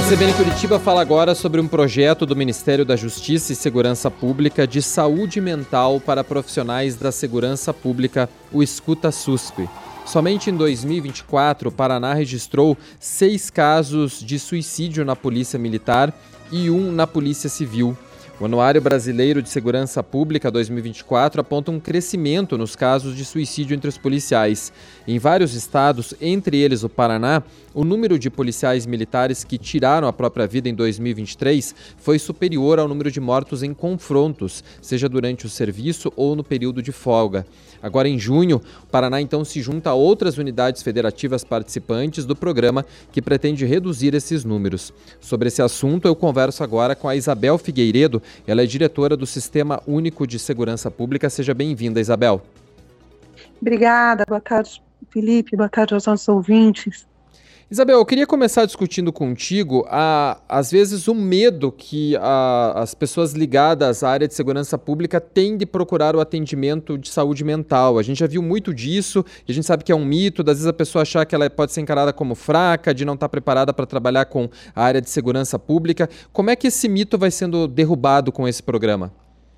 CBN Curitiba fala agora sobre um projeto do Ministério da Justiça e Segurança Pública de saúde mental para profissionais da segurança pública, o Escuta SUSP. Somente em 2024, o Paraná registrou 6 casos de suicídio na Polícia Militar e 1 na Polícia Civil. O Anuário Brasileiro de Segurança Pública 2024 aponta um crescimento nos casos de suicídio entre os policiais. Em vários estados, entre eles o Paraná, o número de policiais militares que tiraram a própria vida em 2023 foi superior ao número de mortos em confrontos, seja durante o serviço ou no período de folga. Agora, em junho, o Paraná então se junta a outras unidades federativas participantes do programa que pretende reduzir esses números. Sobre esse assunto, eu converso agora com a Isabel Figueiredo. Ela é diretora do Sistema Único de Segurança Pública. Seja bem-vinda, Isabel. Obrigada, boa tarde, Felipe, boa tarde aos nossos ouvintes. Isabel, eu queria começar discutindo contigo, às vezes, o medo que as pessoas ligadas à área de segurança pública têm de procurar o atendimento de saúde mental. A gente já viu muito disso, e a gente sabe que é um mito, às vezes a pessoa achar que ela pode ser encarada como fraca, de não estar preparada para trabalhar com a área de segurança pública. Como é que esse mito vai sendo derrubado com esse programa?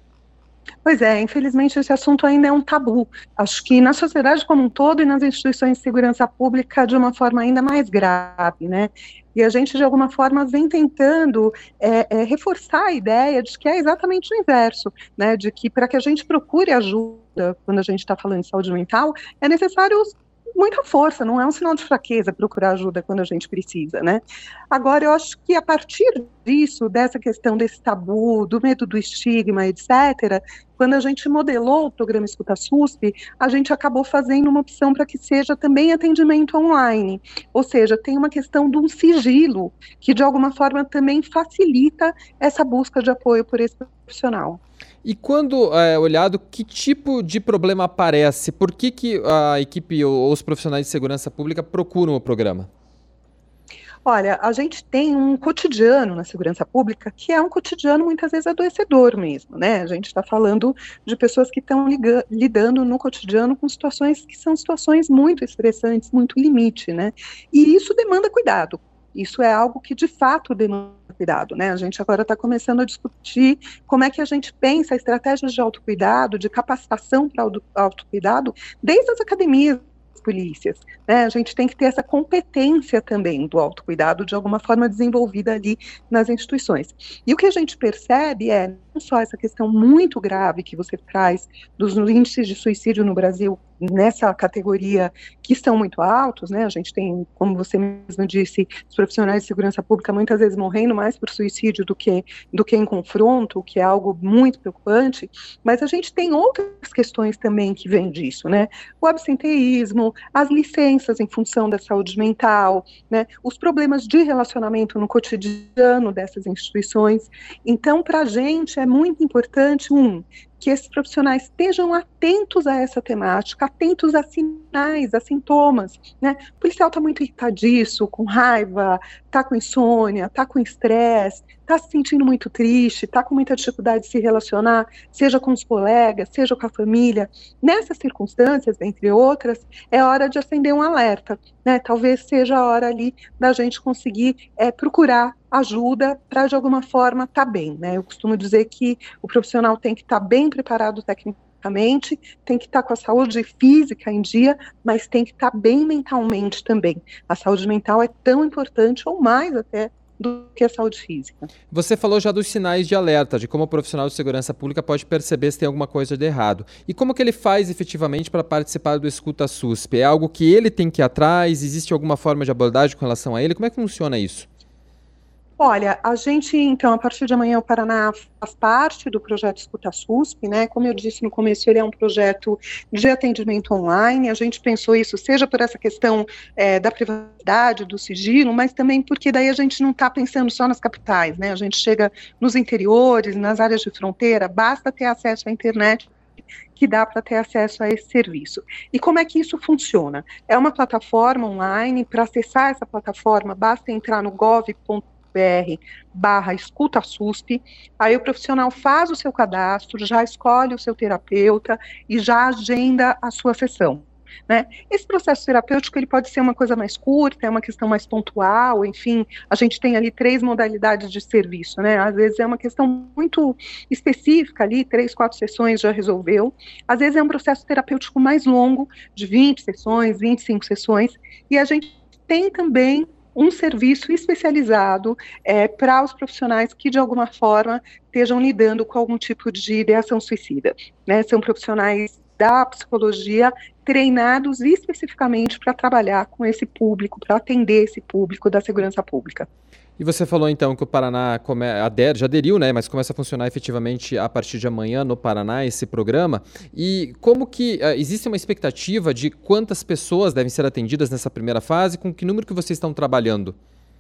Pois é, infelizmente esse assunto ainda é um tabu. Acho que na sociedade como um todo e nas instituições de segurança pública de uma forma ainda mais grave, né? E a gente, de alguma forma, vem tentando reforçar a ideia de que é exatamente o inverso, né? De que para que a gente procure ajuda, quando a gente está falando de saúde mental, é necessário muita força, não é um sinal de fraqueza procurar ajuda quando a gente precisa, né? Agora, eu acho que a partir disso, dessa questão desse tabu, do medo do estigma, etc., quando a gente modelou o programa Escuta SUSP, a gente acabou fazendo uma opção para que seja também atendimento online, ou seja, tem uma questão de um sigilo, que de alguma forma também facilita essa busca de apoio por esse profissional. E quando é olhado, que tipo de problema aparece? Por que a equipe ou os profissionais de segurança pública procuram o programa? Olha, a gente tem um cotidiano na segurança pública que é um cotidiano muitas vezes adoecedor mesmo, né? A gente está falando de pessoas que estão lidando no cotidiano com situações que são situações muito estressantes, muito limite, né? E isso demanda cuidado. Isso é algo que de fato demanda cuidado, né? A gente agora está começando a discutir como é que a gente pensa estratégias de autocuidado, de capacitação para autocuidado, desde as academias, polícias, né? A gente tem que ter essa competência também do autocuidado de alguma forma desenvolvida ali nas instituições. E o que a gente percebe é não só essa questão muito grave que você traz dos índices de suicídio no Brasil nessa categoria que estão muito altos, né? A gente tem, como você mesmo disse, os profissionais de segurança pública muitas vezes morrendo mais por suicídio do que em confronto, o que é algo muito preocupante, mas a gente tem outras questões também que vêm disso, né? O absenteísmo, as licenças em função da saúde mental, né? Os problemas de relacionamento no cotidiano dessas instituições. Então, para a gente é muito importante, que esses profissionais estejam atentos a essa temática, atentos a sinais, a sintomas, né? O policial está muito irritadiço, com raiva, está com insônia, está com estresse, está se sentindo muito triste, está com muita dificuldade de se relacionar, seja com os colegas, seja com a família. Nessas circunstâncias, entre outras, é hora de acender um alerta, né? Talvez seja a hora ali da gente conseguir procurar ajuda para, de alguma forma, estar bem, né? Eu costumo dizer que o profissional tem que estar bem preparado tecnicamente, tem que estar com a saúde física em dia, mas tem que estar bem mentalmente também. A saúde mental é tão importante, ou mais até, do que a saúde física. Você falou já dos sinais de alerta, de como o profissional de segurança pública pode perceber se tem alguma coisa de errado. E como que ele faz efetivamente para participar do Escuta SUSP? É algo que ele tem que ir atrás? Existe alguma forma de abordagem com relação a ele? Como é que funciona isso? Olha, a gente, então, a partir de amanhã o Paraná faz parte do projeto Escuta SUSP, né? Como eu disse no começo, ele é um projeto de atendimento online. A gente pensou isso, seja por essa questão da privacidade, do sigilo, mas também porque daí a gente não está pensando só nas capitais, né? A gente chega nos interiores, nas áreas de fronteira, basta ter acesso à internet que dá para ter acesso a esse serviço. E como é que isso funciona? É uma plataforma online. Para acessar essa plataforma, basta entrar no gov.br/escuta SUSP, aí o profissional faz o seu cadastro, já escolhe o seu terapeuta e já agenda a sua sessão. né? Esse processo terapêutico ele pode ser uma coisa mais curta, é uma questão mais pontual, enfim, a gente tem ali 3 modalidades de serviço, né? Às vezes é uma questão muito específica ali, 3, 4 sessões já resolveu. Às vezes é um processo terapêutico mais longo, de 20 sessões, 25 sessões, e a gente tem também um serviço especializado para os profissionais que, de alguma forma, estejam lidando com algum tipo de ideação suicida, né? São profissionais da psicologia treinados especificamente para trabalhar com esse público, para atender esse público da segurança pública. E você falou então que o Paraná já aderiu, né, mas começa a funcionar efetivamente a partir de amanhã no Paraná esse programa. E como que existe uma expectativa de quantas pessoas devem ser atendidas nessa primeira fase? Com que número que vocês estão trabalhando?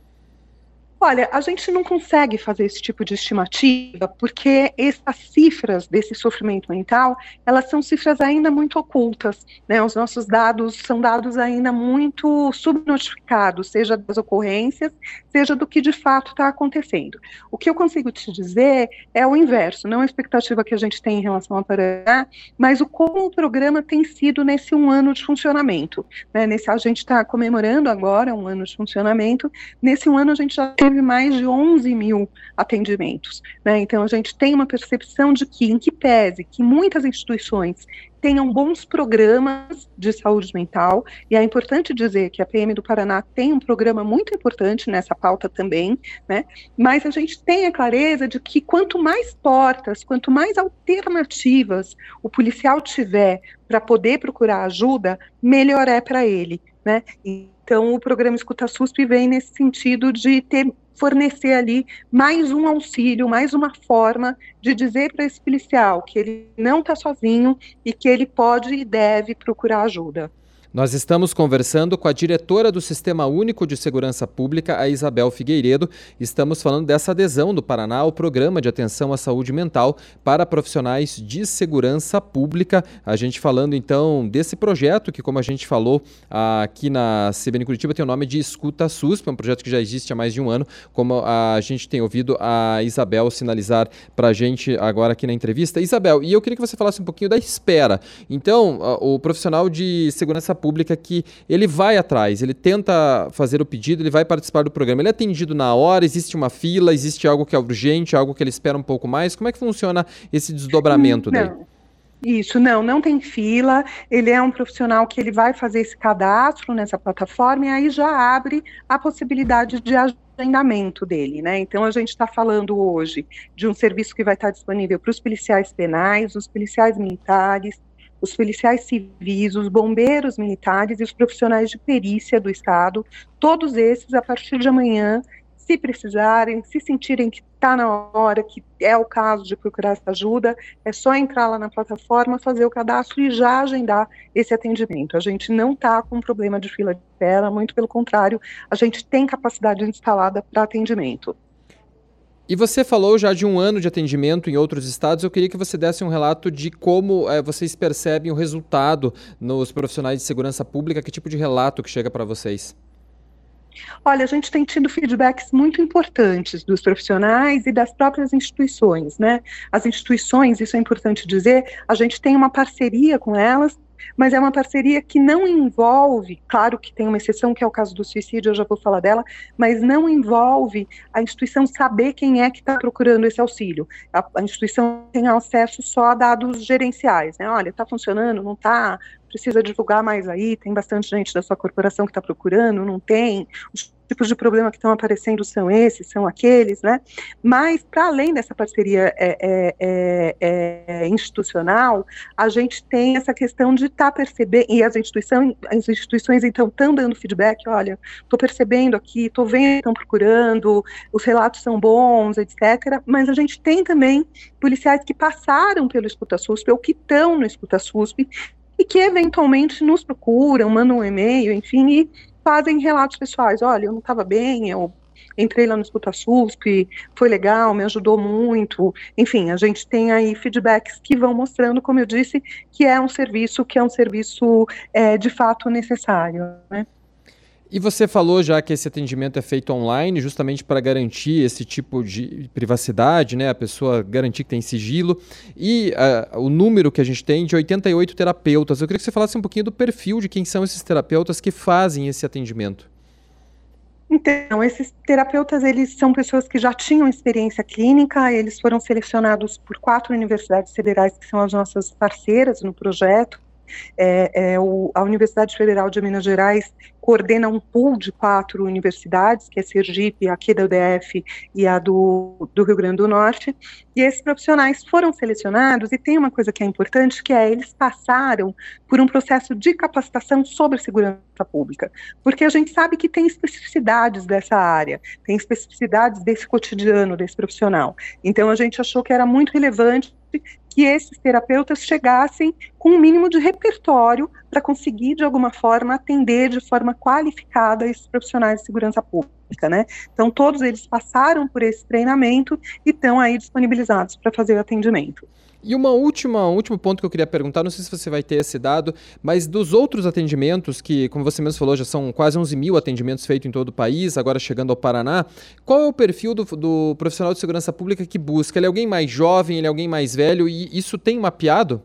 Olha, a gente não consegue fazer esse tipo de estimativa porque essas cifras desse sofrimento mental, elas são cifras ainda muito ocultas, né? Os nossos dados são dados ainda muito subnotificados, seja das ocorrências, seja do que de fato está acontecendo. O que eu consigo te dizer é o inverso, não a expectativa que a gente tem em relação ao Paraná, mas como o programa tem sido nesse 1 ano de funcionamento, né? A gente está comemorando agora 1 ano de funcionamento, nesse 1 ano a gente já teve mais de 11 mil atendimentos, né? Então a gente tem uma percepção de que, em que pese que muitas instituições tenham bons programas de saúde mental, e é importante dizer que a PM do Paraná tem um programa muito importante nessa pauta também, né? Mas a gente tem a clareza de que quanto mais portas, quanto mais alternativas o policial tiver para poder procurar ajuda, melhor é para ele, né? Então o programa Escuta SUSP vem nesse sentido de fornecer ali mais um auxílio, mais uma forma de dizer para esse policial que ele não está sozinho e que ele pode e deve procurar ajuda. Nós estamos conversando com a diretora do Sistema Único de Segurança Pública, a Isabel Figueiredo. Estamos falando dessa adesão do Paraná ao Programa de Atenção à Saúde Mental para profissionais de segurança pública. A gente falando então desse projeto que, como a gente falou aqui na CBN Curitiba, tem o nome de Escuta SUSP, é um projeto que já existe há mais de 1 ano, como a gente tem ouvido a Isabel sinalizar para a gente agora aqui na entrevista. Isabel, e eu queria que você falasse um pouquinho da espera. Então, o profissional de segurança pública que ele vai atrás, ele tenta fazer o pedido, ele vai participar do programa, ele é atendido na hora, existe uma fila, existe algo que é urgente, algo que ele espera um pouco mais, como é que funciona esse desdobramento daí? Isso, não tem fila, ele é um profissional que ele vai fazer esse cadastro nessa plataforma e aí já abre a possibilidade de agendamento dele, né? Então a gente está falando hoje de um serviço que vai estar disponível para os policiais penais, os policiais militares, os policiais civis, os bombeiros militares e os profissionais de perícia do Estado, todos esses, a partir de amanhã, se precisarem, se sentirem que está na hora, que é o caso de procurar essa ajuda, é só entrar lá na plataforma, fazer o cadastro e já agendar esse atendimento. A gente não está com problema de fila de espera, muito pelo contrário, a gente tem capacidade instalada para atendimento. E você falou já de 1 ano de atendimento em outros estados, eu queria que você desse um relato de como vocês percebem o resultado nos profissionais de segurança pública, que tipo de relato que chega para vocês? Olha, a gente tem tido feedbacks muito importantes dos profissionais e das próprias instituições, né? As instituições, isso é importante dizer, a gente tem uma parceria com elas, mas é uma parceria que não envolve, claro que tem uma exceção que é o caso do suicídio, eu já vou falar dela, mas não envolve a instituição saber quem é que está procurando esse auxílio. A instituição tem acesso só a dados gerenciais, né? Olha, está funcionando, não está, precisa divulgar mais aí, tem bastante gente da sua corporação que está procurando, não tem, os tipos de problema que estão aparecendo são esses, são aqueles, né? Mas, para além dessa parceria institucional, a gente tem essa questão de estar percebendo, e as instituições então estão dando feedback, olha, estou percebendo aqui, estou vendo que estão procurando, os relatos são bons, etc., mas a gente tem também policiais que passaram pelo Escuta SUSP ou que estão no Escuta SUSP e que eventualmente nos procuram, mandam um e-mail, enfim, e fazem relatos pessoais, olha, eu não estava bem, eu entrei lá no Escuta SUSP, foi legal, me ajudou muito, enfim, a gente tem aí feedbacks que vão mostrando, como eu disse, que é um serviço de fato necessário, né? E você falou já que esse atendimento é feito online, justamente para garantir esse tipo de privacidade, né? A pessoa garantir que tem sigilo. E o número que a gente tem de 88 terapeutas. Eu queria que você falasse um pouquinho do perfil de quem são esses terapeutas que fazem esse atendimento. Então, esses terapeutas, eles são pessoas que já tinham experiência clínica, eles foram selecionados por 4 universidades federais, que são as nossas parceiras no projeto. A Universidade Federal de Minas Gerais coordena um pool de 4 universidades, que é Sergipe, aqui da UDF e a do Rio Grande do Norte, e esses profissionais foram selecionados, e tem uma coisa que é importante, que eles passaram por um processo de capacitação sobre segurança pública, porque a gente sabe que tem especificidades dessa área, tem especificidades desse cotidiano, desse profissional, então a gente achou que era muito relevante que esses terapeutas chegassem com um mínimo de repertório para conseguir, de alguma forma, atender de forma qualificada esses profissionais de segurança pública, né? Então, todos eles passaram por esse treinamento e estão aí disponibilizados para fazer o atendimento. E um último ponto que eu queria perguntar, não sei se você vai ter esse dado, mas dos outros atendimentos, que, como você mesmo falou, já são quase 11 mil atendimentos feitos em todo o país, agora chegando ao Paraná, qual é o perfil do profissional de segurança pública que busca? Ele é alguém mais jovem, ele é alguém mais velho, e isso tem mapeado?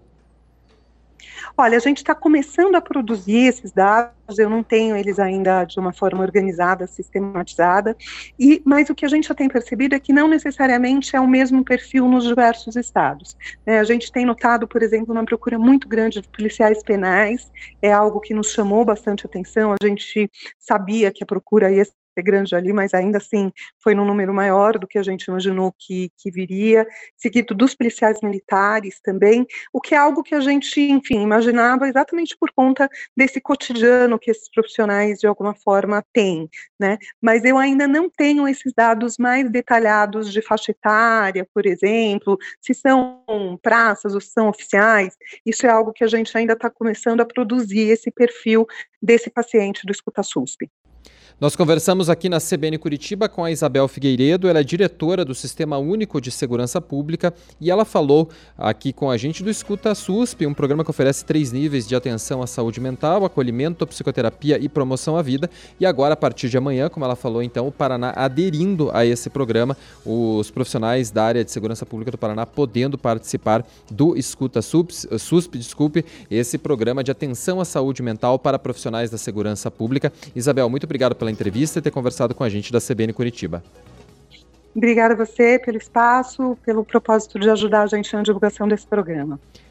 Olha, a gente está começando a produzir esses dados, eu não tenho eles ainda de uma forma organizada, sistematizada, mas o que a gente já tem percebido é que não necessariamente é o mesmo perfil nos diversos estados. A gente tem notado, por exemplo, uma procura muito grande de policiais penais, é algo que nos chamou bastante atenção, a gente sabia que a procura ia ser grande ali, mas ainda assim foi num número maior do que a gente imaginou que viria, seguido dos policiais militares também, o que é algo que a gente, enfim, imaginava exatamente por conta desse cotidiano que esses profissionais de alguma forma têm, né, mas eu ainda não tenho esses dados mais detalhados de faixa etária, por exemplo, se são praças ou se são oficiais, isso é algo que a gente ainda está começando a produzir, esse perfil desse paciente do Escuta SUSP. Nós conversamos aqui na CBN Curitiba com a Isabel Figueiredo, ela é diretora do Sistema Único de Segurança Pública e ela falou aqui com a gente do Escuta SUSP, um programa que oferece 3 níveis de atenção à saúde mental, acolhimento, psicoterapia e promoção à vida. E agora, a partir de amanhã, como ela falou, então, o Paraná aderindo a esse programa, os profissionais da área de segurança pública do Paraná podendo participar do Escuta SUSP, esse programa de atenção à saúde mental para profissionais da segurança pública. Isabel, muito obrigado pela entrevista e ter conversado com a gente da CBN Curitiba. Obrigada a você pelo espaço, pelo propósito de ajudar a gente na divulgação desse programa.